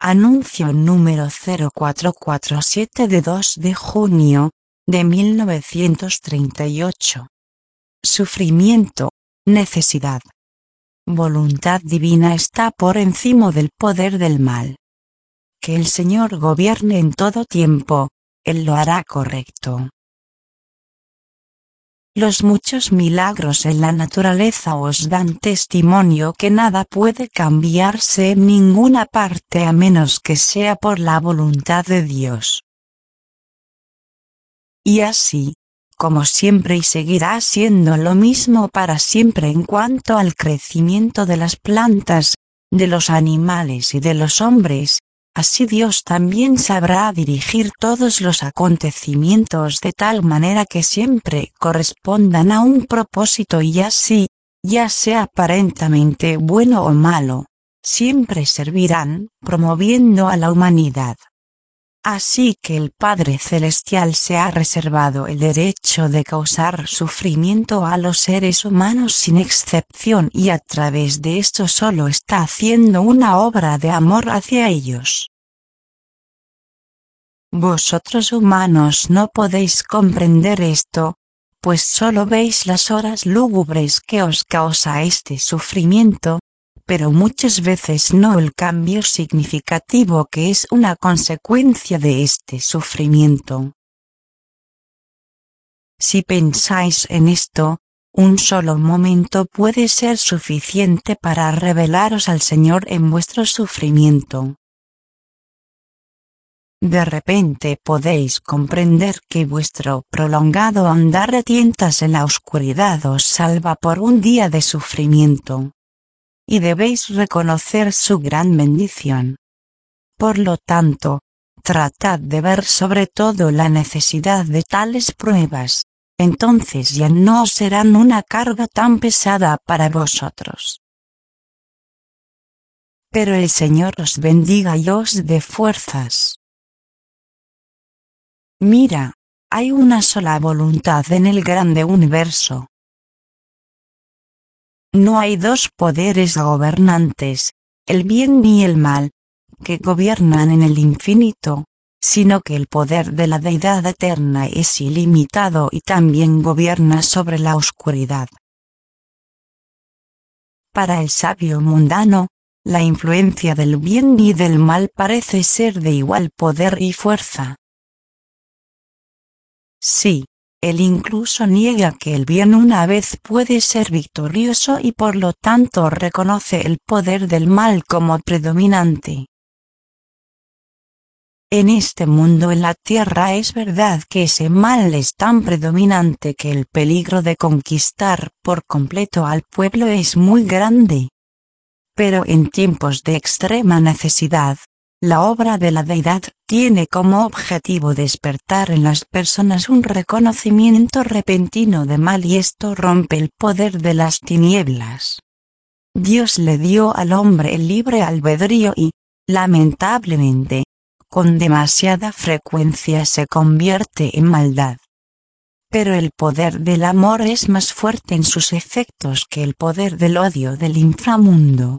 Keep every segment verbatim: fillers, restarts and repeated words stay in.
Anuncio número cero cuatro cuatro siete de dos de junio de mil novecientos treinta y ocho. Sufrimiento, necesidad. Voluntad divina está por encima del poder del mal. Que el Señor gobierne en todo tiempo, Él lo hará correcto. Los muchos milagros en la naturaleza os dan testimonio que nada puede cambiarse en ninguna parte a menos que sea por la voluntad de Dios. Y así, como siempre y seguirá siendo lo mismo para siempre en cuanto al crecimiento de las plantas, de los animales y de los hombres, así Dios también sabrá dirigir todos los acontecimientos de tal manera que siempre correspondan a un propósito y así, ya sea aparentemente bueno o malo, siempre servirán, promoviendo a la humanidad. Así que el Padre Celestial se ha reservado el derecho de causar sufrimiento a los seres humanos sin excepción y a través de esto solo está haciendo una obra de amor hacia ellos. Vosotros humanos no podéis comprender esto, pues solo veis las horas lúgubres que os causa este sufrimiento, pero muchas veces no el cambio significativo que es una consecuencia de este sufrimiento. Si pensáis en esto, un solo momento puede ser suficiente para revelaros al Señor en vuestro sufrimiento. De repente podéis comprender que vuestro prolongado andar a tientas en la oscuridad os salva por un día de sufrimiento. Y debéis reconocer su gran bendición. Por lo tanto, tratad de ver sobre todo la necesidad de tales pruebas, entonces ya no serán una carga tan pesada para vosotros. Pero el Señor os bendiga y os dé fuerzas. Mira, hay una sola voluntad en el grande universo. No hay dos poderes gobernantes, el bien ni el mal, que gobiernan en el infinito, sino que el poder de la Deidad eterna es ilimitado y también gobierna sobre la oscuridad. Para el sabio mundano, la influencia del bien y del mal parece ser de igual poder y fuerza. Sí. Él incluso niega que el bien una vez puede ser victorioso y por lo tanto reconoce el poder del mal como predominante. En este mundo en la tierra es verdad que ese mal es tan predominante que el peligro de conquistar por completo al pueblo es muy grande. Pero en tiempos de extrema necesidad, la obra de la Deidad tiene como objetivo despertar en las personas un reconocimiento repentino de mal y esto rompe el poder de las tinieblas. Dios le dio al hombre el libre albedrío y, lamentablemente, con demasiada frecuencia se convierte en maldad. Pero el poder del amor es más fuerte en sus efectos que el poder del odio del inframundo.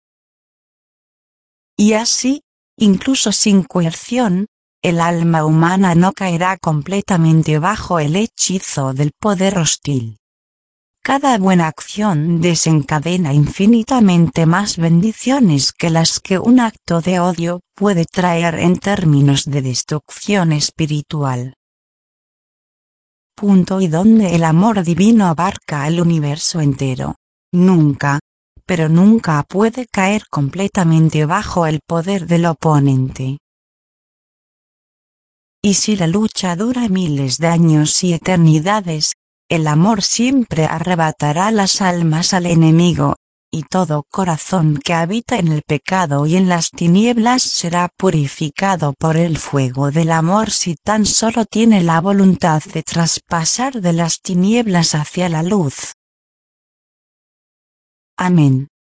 Y así, incluso sin coerción, el alma humana no caerá completamente bajo el hechizo del poder hostil. Cada buena acción desencadena infinitamente más bendiciones que las que un acto de odio puede traer en términos de destrucción espiritual. Punto y donde el amor divino abarca el universo entero, nunca, pero nunca puede caer completamente bajo el poder del oponente. Y si la lucha dura miles de años y eternidades, el amor siempre arrebatará las almas al enemigo, y todo corazón que habita en el pecado y en las tinieblas será purificado por el fuego del amor si tan solo tiene la voluntad de traspasar de las tinieblas hacia la luz. Amén.